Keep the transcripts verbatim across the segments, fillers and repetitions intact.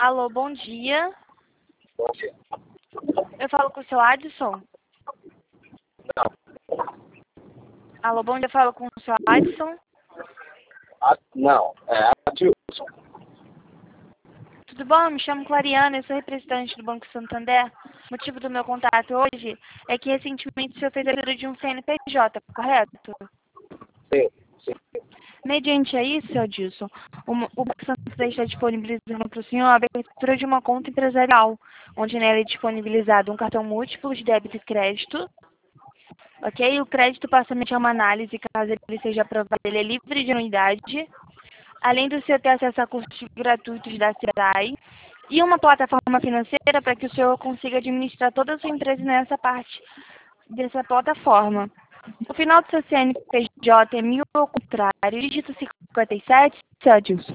Alô, bom dia. Bom dia. Eu falo com o seu Adson? Não. Alô, bom dia, eu falo com o seu Adson? A, não, é Adilson. Tudo bom? Me chamo Clariana, eu sou representante do Banco Santander. O motivo do meu contato hoje é que recentemente o senhor fez a abertura de um C N P J, correto? Sim, sim. Mediante a isso, seu Adilson, o, o Banco Santander está disponibilizando para o senhor a abertura de uma conta empresarial, onde nela é disponibilizado um cartão múltiplo de débito e crédito. Ok? O crédito passa a mediante uma análise, caso ele seja aprovado, ele é livre de anuidade. Além do senhor ter acesso a cursos gratuitos da Sebrae e uma plataforma financeira para que o senhor consiga administrar toda a sua empresa nessa parte dessa plataforma. O final do seu C N P J é mil ao contrário, dígito cinquenta e sete, seu Adilson.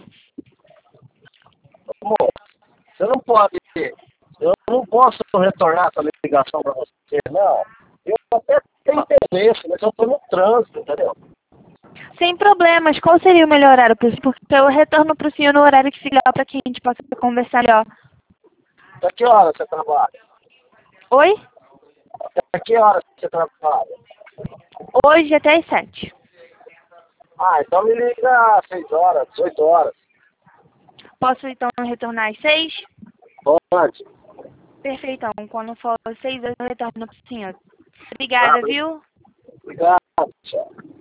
Amor, você não pode, eu não posso retornar essa ligação para você, não. Eu até tenho interesse, mas eu estou no trânsito, entendeu? Sem problemas, qual seria o melhor horário para o senhor? Porque eu retorno para o senhor no horário que fica para que a gente possa conversar melhor. Até que hora você trabalha? Oi? Até que hora você trabalha? Hoje até às sete. Ah, então me liga às seis horas, dezoito horas. Posso então retornar às seis? Pode. Perfeitão. Quando for às seis, eu retorno para o senhor. Tá, Obrigada, viu? obrigado, tchau.